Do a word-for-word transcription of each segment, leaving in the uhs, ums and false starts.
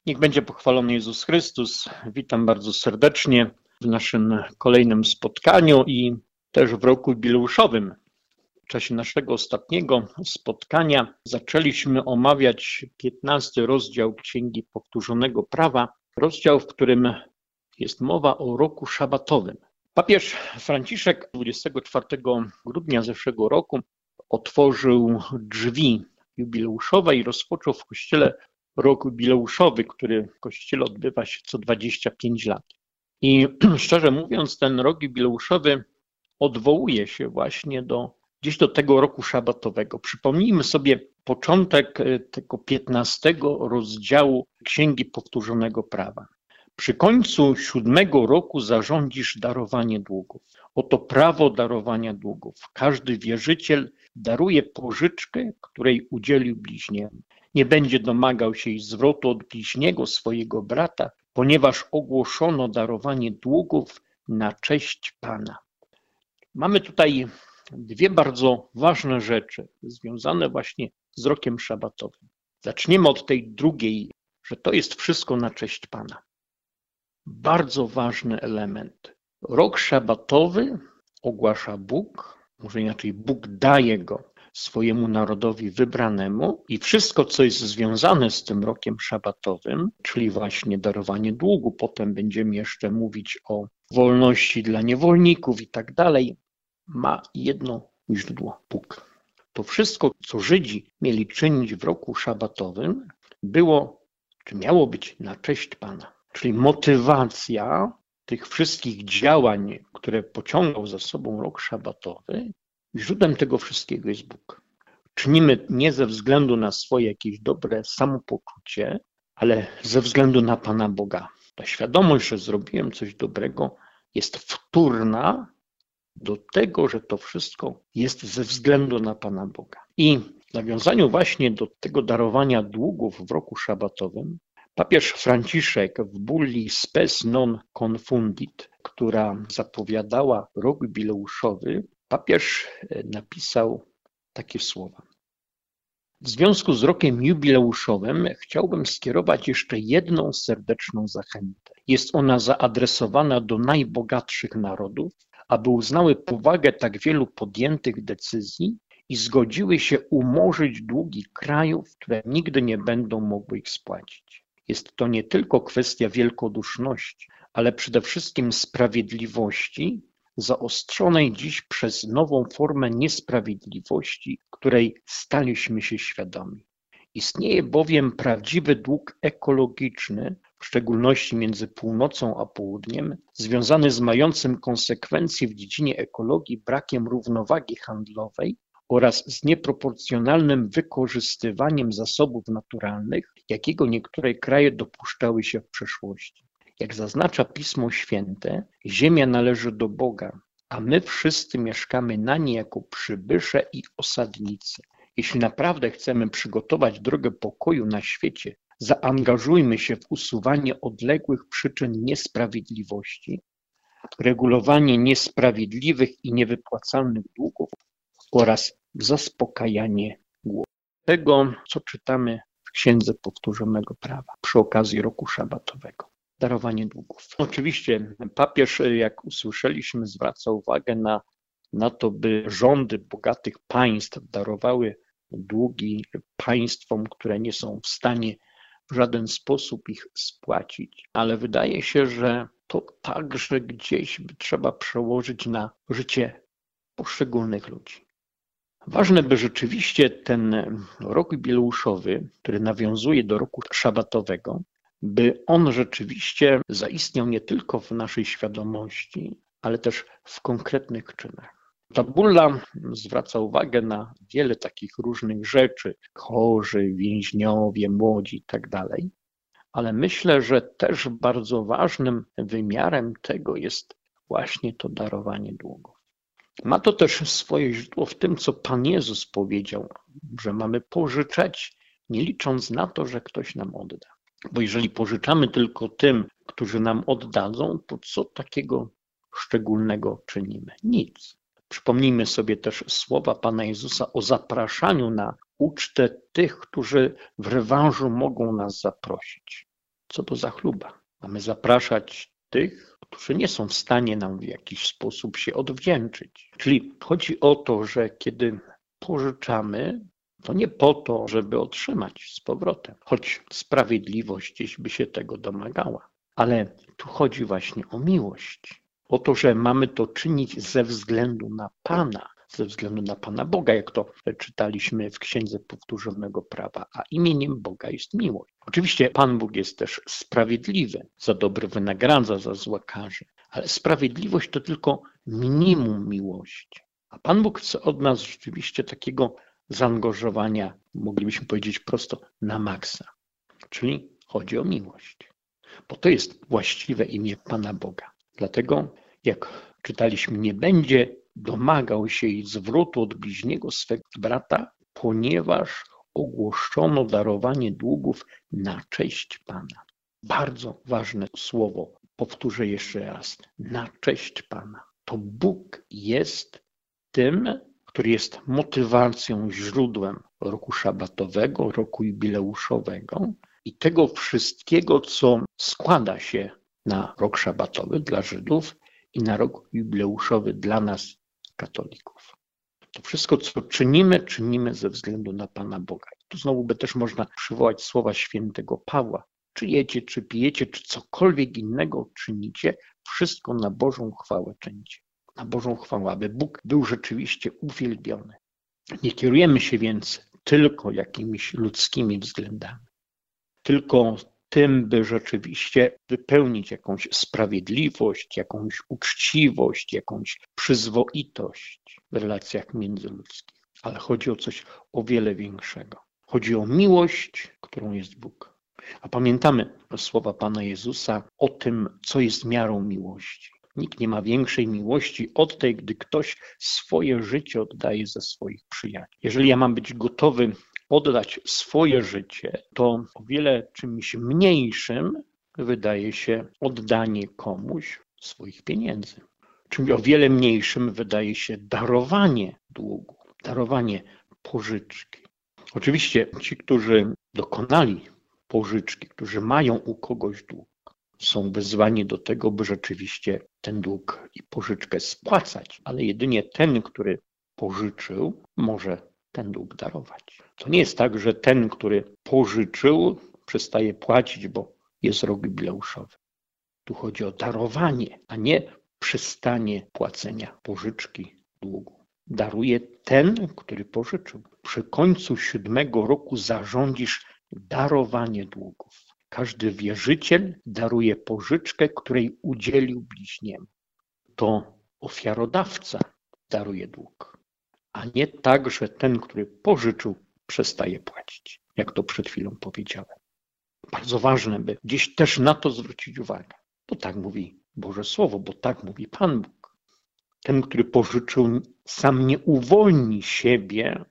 Niech będzie pochwalony Jezus Chrystus. Witam bardzo serdecznie w naszym kolejnym spotkaniu i też w roku jubileuszowym. W czasie naszego ostatniego spotkania zaczęliśmy omawiać piętnasty rozdział Księgi Powtórzonego Prawa, rozdział, w którym jest mowa o roku szabatowym. Papież Franciszek dwudziestego czwartego grudnia zeszłego roku otworzył drzwi jubileuszowe i rozpoczął w Kościele rok jubileuszowy, który w Kościele odbywa się co dwadzieścia pięć lat. I szczerze mówiąc, ten rok jubileuszowy odwołuje się właśnie do, gdzieś do tego roku szabatowego. Przypomnijmy sobie początek tego piętnastego rozdziału Księgi Powtórzonego Prawa. Przy końcu siódmego roku zarządzisz darowanie długów. Oto prawo darowania długów. Każdy wierzyciel daruje pożyczkę, której udzielił bliźniemu. Nie będzie domagał się jej zwrotu od bliźniego swojego brata, ponieważ ogłoszono darowanie długów na cześć Pana. Mamy tutaj dwie bardzo ważne rzeczy związane właśnie z rokiem szabatowym. Zaczniemy od tej drugiej, że to jest wszystko na cześć Pana. Bardzo ważny element. Rok szabatowy ogłasza Bóg, może inaczej Bóg daje go swojemu narodowi wybranemu i wszystko, co jest związane z tym rokiem szabatowym, czyli właśnie darowanie długu, potem będziemy jeszcze mówić o wolności dla niewolników i tak dalej, ma jedno źródło – Bóg. To wszystko, co Żydzi mieli czynić w roku szabatowym, było, czy miało być na cześć Pana. Czyli motywacja tych wszystkich działań, które pociągał za sobą rok szabatowy, źródłem tego wszystkiego jest Bóg. Czynimy nie ze względu na swoje jakieś dobre samopoczucie, ale ze względu na Pana Boga. Ta świadomość, że zrobiłem coś dobrego, jest wtórna do tego, że to wszystko jest ze względu na Pana Boga. I w nawiązaniu właśnie do tego darowania długów w roku szabatowym, papież Franciszek w bulli Spes non confundit, która zapowiadała rok jubileuszowy, papież napisał takie słowa. W związku z rokiem jubileuszowym chciałbym skierować jeszcze jedną serdeczną zachętę. Jest ona zaadresowana do najbogatszych narodów, aby uznały powagę tak wielu podjętych decyzji i zgodziły się umorzyć długi krajów, które nigdy nie będą mogły ich spłacić. Jest to nie tylko kwestia wielkoduszności, ale przede wszystkim sprawiedliwości, zaostrzonej dziś przez nową formę niesprawiedliwości, której staliśmy się świadomi. Istnieje bowiem prawdziwy dług ekologiczny, w szczególności między północą a południem, związany z mającym konsekwencje w dziedzinie ekologii brakiem równowagi handlowej oraz z nieproporcjonalnym wykorzystywaniem zasobów naturalnych, jakiego niektóre kraje dopuszczały się w przeszłości. Jak zaznacza Pismo Święte, ziemia należy do Boga, a my wszyscy mieszkamy na niej jako przybysze i osadnicy. Jeśli naprawdę chcemy przygotować drogę pokoju na świecie, zaangażujmy się w usuwanie odległych przyczyn niesprawiedliwości, regulowanie niesprawiedliwych i niewypłacalnych długów oraz zaspokajanie głodu. Tego, co czytamy w Księdze Powtórzonego Prawa przy okazji roku szabatowego. Darowanie długów. Oczywiście papież, jak usłyszeliśmy, zwraca uwagę na, na to, by rządy bogatych państw darowały długi państwom, które nie są w stanie w żaden sposób ich spłacić. Ale wydaje się, że to także gdzieś by trzeba przełożyć na życie poszczególnych ludzi. Ważne, by rzeczywiście ten rok jubileuszowy, który nawiązuje do roku szabatowego, by on rzeczywiście zaistniał nie tylko w naszej świadomości, ale też w konkretnych czynach. Ta bulla zwraca uwagę na wiele takich różnych rzeczy, chorzy, więźniowie, młodzi i tak dalej, ale myślę, że też bardzo ważnym wymiarem tego jest właśnie to darowanie długów. Ma to też swoje źródło w tym, co Pan Jezus powiedział, że mamy pożyczać, nie licząc na to, że ktoś nam odda. Bo jeżeli pożyczamy tylko tym, którzy nam oddadzą, to co takiego szczególnego czynimy? Nic. Przypomnijmy sobie też słowa Pana Jezusa o zapraszaniu na ucztę tych, którzy w rewanżu mogą nas zaprosić. Co to za chluba? Mamy zapraszać tych, którzy nie są w stanie nam w jakiś sposób się odwdzięczyć. Czyli chodzi o to, że kiedy pożyczamy, to nie po to, żeby otrzymać z powrotem, choć sprawiedliwość gdzieś by się tego domagała. Ale tu chodzi właśnie o miłość. O to, że mamy to czynić ze względu na Pana, ze względu na Pana Boga, jak to czytaliśmy w Księdze Powtórzonego Prawa, a imieniem Boga jest miłość. Oczywiście Pan Bóg jest też sprawiedliwy, za dobre wynagradza, za złe karze, ale sprawiedliwość to tylko minimum miłości. A Pan Bóg chce od nas rzeczywiście takiego zaangażowania, moglibyśmy powiedzieć prosto, na maksa. Czyli chodzi o miłość, bo to jest właściwe imię Pana Boga. Dlatego, jak czytaliśmy, nie będzie domagał się jej zwrotu od bliźniego swego brata, ponieważ ogłoszono darowanie długów na cześć Pana. Bardzo ważne słowo, powtórzę jeszcze raz, na cześć Pana. To Bóg jest tym, który jest motywacją, źródłem roku szabatowego, roku jubileuszowego i tego wszystkiego, co składa się na rok szabatowy dla Żydów i na rok jubileuszowy dla nas, katolików. To wszystko, co czynimy, czynimy ze względu na Pana Boga. I tu znowu by też można przywołać słowa świętego Pawła. Czy jecie, czy pijecie, czy cokolwiek innego czynicie, wszystko na Bożą chwałę czynicie. Na Bożą chwałę, aby Bóg był rzeczywiście uwielbiony. Nie kierujemy się więc tylko jakimiś ludzkimi względami, tylko tym, by rzeczywiście wypełnić jakąś sprawiedliwość, jakąś uczciwość, jakąś przyzwoitość w relacjach międzyludzkich. Ale chodzi o coś o wiele większego. Chodzi o miłość, którą jest Bóg. A pamiętamy słowa Pana Jezusa o tym, co jest miarą miłości. Nikt nie ma większej miłości od tej, gdy ktoś swoje życie oddaje za swoich przyjaciół. Jeżeli ja mam być gotowy oddać swoje życie, to o wiele czymś mniejszym wydaje się oddanie komuś swoich pieniędzy. Czymś o wiele mniejszym wydaje się darowanie długu, darowanie pożyczki. Oczywiście ci, którzy dokonali pożyczki, którzy mają u kogoś dług, są wezwani do tego, by rzeczywiście ten dług i pożyczkę spłacać, ale jedynie ten, który pożyczył, może ten dług darować. To nie jest tak, że ten, który pożyczył, przestaje płacić, bo jest rok jubileuszowy. Tu chodzi o darowanie, a nie przestanie płacenia pożyczki, długu. Daruje ten, który pożyczył. Przy końcu siódmego roku zarządzisz darowanie długów. Każdy wierzyciel daruje pożyczkę, której udzielił bliźniemu. To ofiarodawca daruje dług, a nie tak, że ten, który pożyczył, przestaje płacić, jak to przed chwilą powiedziałem. Bardzo ważne, by gdzieś też na to zwrócić uwagę, bo tak mówi Boże Słowo, bo tak mówi Pan Bóg. Ten, który pożyczył, sam nie uwolni siebie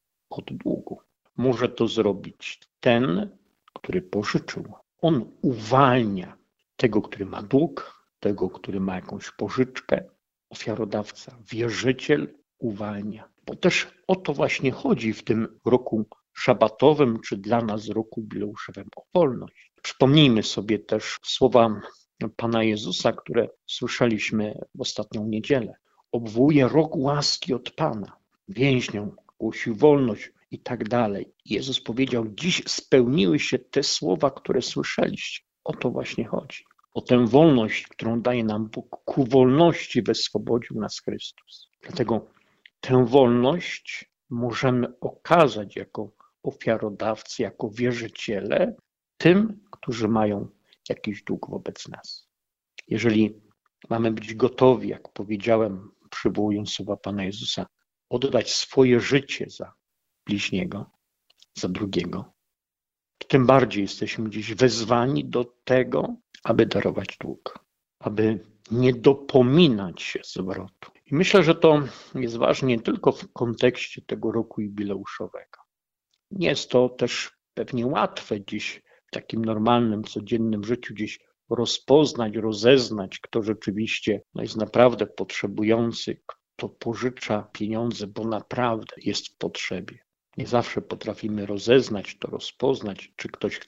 od długu. Może to zrobić ten, który pożyczył. On uwalnia tego, który ma dług, tego, który ma jakąś pożyczkę. Ofiarodawca, wierzyciel uwalnia. Bo też o to właśnie chodzi w tym roku szabatowym, czy dla nas roku jubileuszowym, o wolność. Przypomnijmy sobie też słowa Pana Jezusa, które słyszeliśmy w ostatnią niedzielę. Obwołuje rok łaski od Pana. Więźniom głosił wolność i tak dalej. Jezus powiedział, dziś spełniły się te słowa, które słyszeliście. O to właśnie chodzi. O tę wolność, którą daje nam Bóg. Ku wolności wyswobodził nas Chrystus. Dlatego tę wolność możemy okazać jako ofiarodawcy, jako wierzyciele tym, którzy mają jakiś dług wobec nas. Jeżeli mamy być gotowi, jak powiedziałem, przywołując słowa Pana Jezusa, oddać swoje życie za bliźniego, za drugiego, to tym bardziej jesteśmy dziś wezwani do tego, aby darować dług, aby nie dopominać się zwrotu. I myślę, że to jest ważne nie tylko w kontekście tego roku jubileuszowego. Nie jest to też pewnie łatwe dziś w takim normalnym, codziennym życiu gdzieś rozpoznać, rozeznać, kto rzeczywiście no, jest naprawdę potrzebujący, kto pożycza pieniądze, bo naprawdę jest w potrzebie. Nie zawsze potrafimy rozeznać to, rozpoznać, czy ktoś chce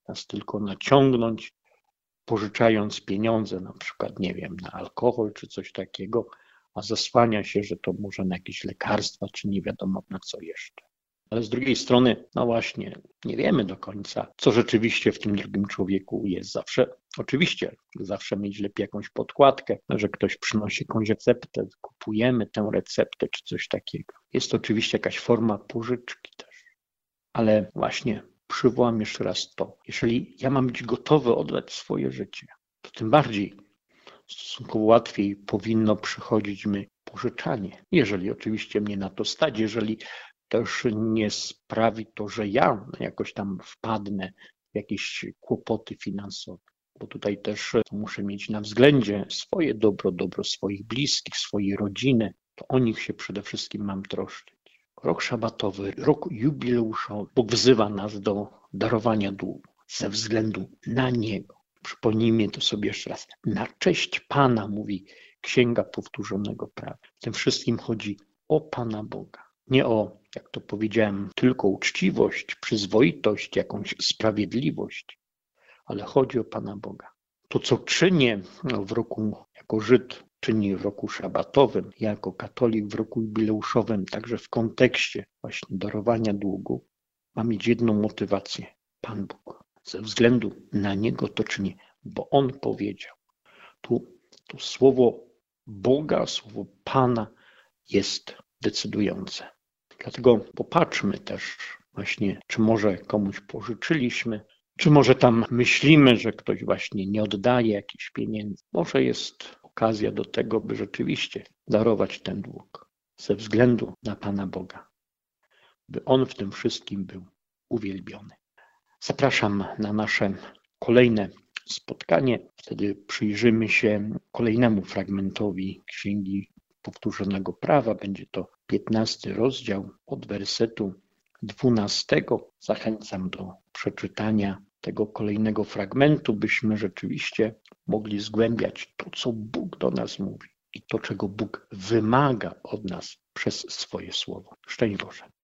nas tylko naciągnąć, pożyczając pieniądze, na przykład, nie wiem, na alkohol czy coś takiego, a zasłania się, że to może na jakieś lekarstwa, czy nie wiadomo na co jeszcze. Ale z drugiej strony, no właśnie, nie wiemy do końca, co rzeczywiście w tym drugim człowieku jest. Zawsze, oczywiście, zawsze mieć lepiej jakąś podkładkę, że ktoś przynosi jakąś receptę, kupujemy tę receptę, czy coś takiego. Jest oczywiście jakaś forma pożyczki też. Ale właśnie przywołam jeszcze raz to. Jeżeli ja mam być gotowy oddać swoje życie, to tym bardziej stosunkowo łatwiej powinno przychodzić mi pożyczanie. Jeżeli oczywiście mnie na to stać, jeżeli też nie sprawi to, że ja jakoś tam wpadnę w jakieś kłopoty finansowe. Bo tutaj też muszę mieć na względzie swoje dobro, dobro swoich bliskich, swojej rodziny. To o nich się przede wszystkim mam troszczyć. Rok szabatowy, rok jubileuszowy. Bóg wzywa nas do darowania długu ze względu na Niego. Przypomnijmy to sobie jeszcze raz. Na cześć Pana, mówi Księga Powtórzonego Prawa. W tym wszystkim chodzi o Pana Boga. Nie o, jak to powiedziałem, tylko uczciwość, przyzwoitość, jakąś sprawiedliwość, ale chodzi o Pana Boga. To, co czynię w roku jako Żyd, czyni w roku szabatowym, ja jako katolik w roku jubileuszowym, także w kontekście właśnie darowania długu, ma mieć jedną motywację. Pan Bóg. Ze względu na Niego to czynię, bo On powiedział. Tu, tu słowo Boga, słowo Pana jest decydujące. Dlatego popatrzmy też właśnie, czy może komuś pożyczyliśmy, czy może tam myślimy, że ktoś właśnie nie oddaje jakichś pieniędzy. Może jest okazja do tego, by rzeczywiście darować ten dług ze względu na Pana Boga, by On w tym wszystkim był uwielbiony. Zapraszam na nasze kolejne spotkanie. Wtedy przyjrzymy się kolejnemu fragmentowi Księgi Powtórzonego Prawa. Będzie to piętnasty rozdział od wersetu dwunastego. Zachęcam do przeczytania tego kolejnego fragmentu, byśmy rzeczywiście mogli zgłębiać to, co Bóg do nas mówi i to, czego Bóg wymaga od nas przez swoje słowo. Szczęść Boże.